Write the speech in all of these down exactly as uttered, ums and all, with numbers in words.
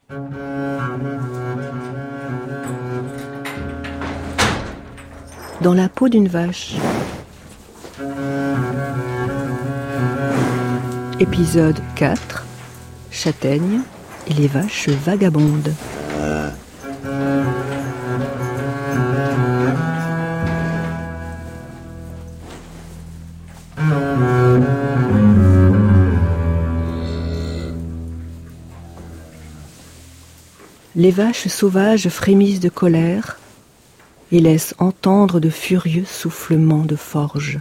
Dans la peau d'une vache. Épisode quatre. Châtaigne et les vaches vagabondes. Les vaches sauvages frémissent de colère et laissent entendre de furieux soufflements de forge.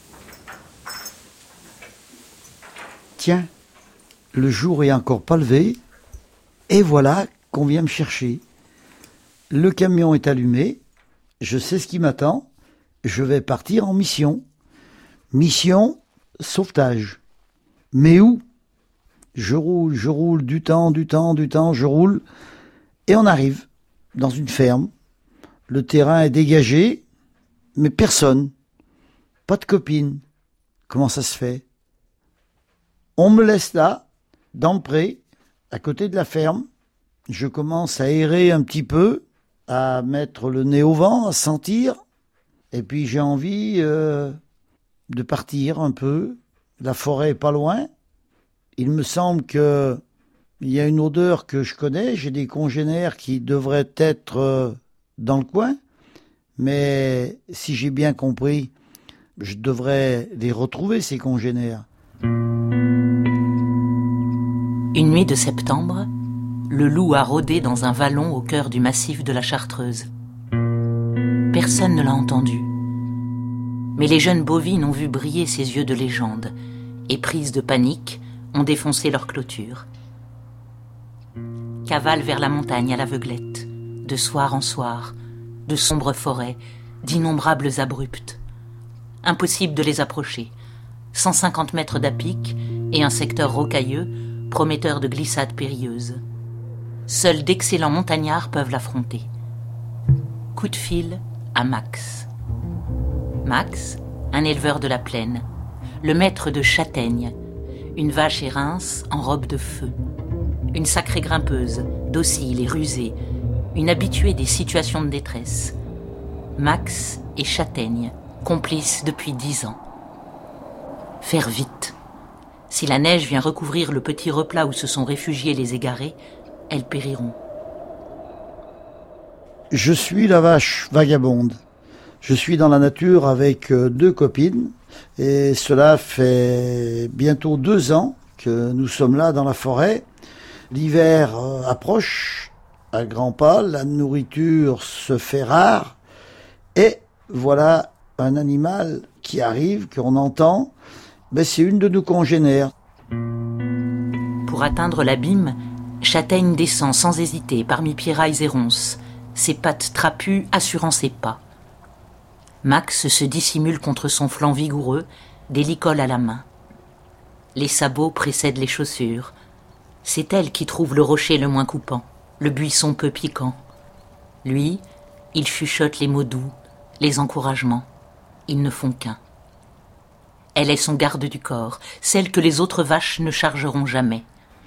Tiens, le jour est encore pas levé, et voilà qu'on vient me chercher. Le camion est allumé, je sais ce qui m'attend, je vais partir en mission. Mission sauvetage. Mais où ? Je roule, je roule, du temps, du temps, du temps, je roule, et on arrive dans une ferme. Le terrain est dégagé, mais personne. Pas de copine. Comment ça se fait ? On me laisse là, dans le pré, à côté de la ferme. Je commence à errer un petit peu, à mettre le nez au vent, à sentir. Et puis j'ai envie euh, de partir un peu. La forêt est pas loin. Il me semble que il y a une odeur que je connais. J'ai des congénères qui devraient être euh, dans le coin. Mais si j'ai bien compris, je devrais les retrouver, ces congénères. Une nuit de septembre, le loup a rôdé dans un vallon au cœur du massif de la Chartreuse. Personne ne l'a entendu. Mais les jeunes bovines ont vu briller ses yeux de légende et, prises de panique, ont défoncé leur clôture. Cavale vers la montagne à l'aveuglette, de soir en soir, de sombres forêts, d'innombrables abruptes. Impossible de les approcher. cent cinquante mètres d'à pic et un secteur rocailleux, prometteur de glissades périlleuses. Seuls d'excellents montagnards peuvent l'affronter. Coup de fil à Max. Max, un éleveur de la plaine, le maître de Châtaigne, une vache érince en robe de feu, une sacrée grimpeuse, docile et rusée, une habituée des situations de détresse. Max et Châtaigne, complices depuis dix ans. Faire vite. Si la neige vient recouvrir le petit replat où se sont réfugiés les égarés, elles périront. Je suis la vache vagabonde. Je suis dans la nature avec deux copines et cela fait bientôt deux ans que nous sommes là dans la forêt. L'hiver approche à grands pas, la nourriture se fait rare et voilà un animal qui arrive, qu'on entend. Ben, c'est une de nos congénères. Pour atteindre l'abîme, Châtaigne descend sans hésiter parmi pierrailles et ronces, ses pattes trapues assurant ses pas. Max se dissimule contre son flanc vigoureux, des licoles à la main. Les sabots précèdent les chaussures. C'est elle qui trouve le rocher le moins coupant, le buisson peu piquant. Lui, il chuchote les mots doux, les encouragements. Ils ne font qu'un. Elle est son garde du corps, celle que les autres vaches ne chargeront jamais.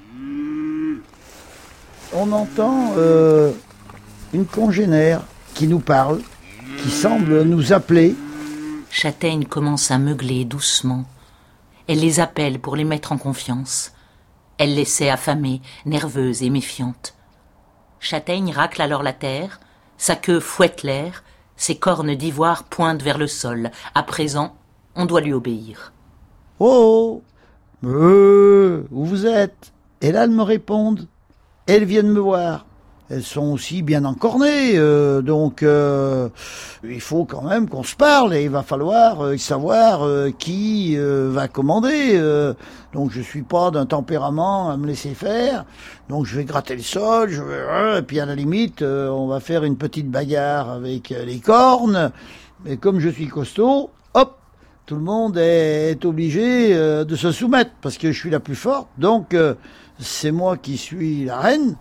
On entend euh, une congénère qui nous parle, qui semble nous appeler. Châtaigne commence à meugler doucement. Elle les appelle pour les mettre en confiance. Elle les sait affamées, nerveuses et méfiantes. Châtaigne racle alors la terre, sa queue fouette l'air, ses cornes d'ivoire pointent vers le sol. À présent, on doit lui obéir. Oh, euh, où vous êtes ? Et là, elles me répondent. Elles viennent me voir. Elles sont aussi bien encornées, euh, donc euh, il faut quand même qu'on se parle et il va falloir euh, savoir euh, qui euh, va commander. Euh, donc je suis pas d'un tempérament à me laisser faire. Donc je vais gratter le sol, je vais, euh, et puis à la limite, euh, on va faire une petite bagarre avec euh, les cornes. Et comme je suis costaud, hop, tout le monde est, est obligé euh, de se soumettre parce que je suis la plus forte. Donc euh, c'est moi qui suis la reine.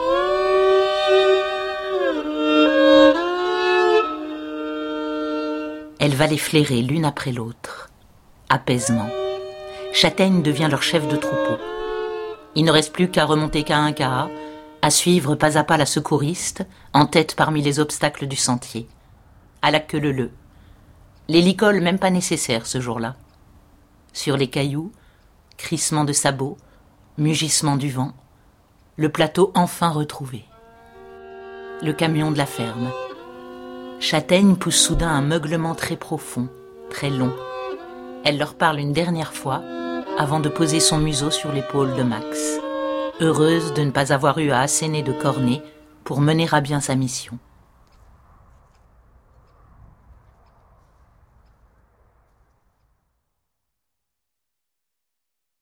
Elle va les flairer l'une après l'autre. Apaisement. Châtaigne devient leur chef de troupeau. Il ne reste plus qu'à remonter qu'à un cas, à À suivre pas à pas la secouriste, en tête parmi les obstacles du sentier. À la queue leu-leu. L'hélicole même pas nécessaire ce jour-là. Sur les cailloux, crissement de sabots, mugissement du vent, le plateau enfin retrouvé. Le camion de la ferme. Châtaigne pousse soudain un meuglement très profond, très long. Elle leur parle une dernière fois avant de poser son museau sur l'épaule de Max, heureuse de ne pas avoir eu à asséner de cornets pour mener à bien sa mission.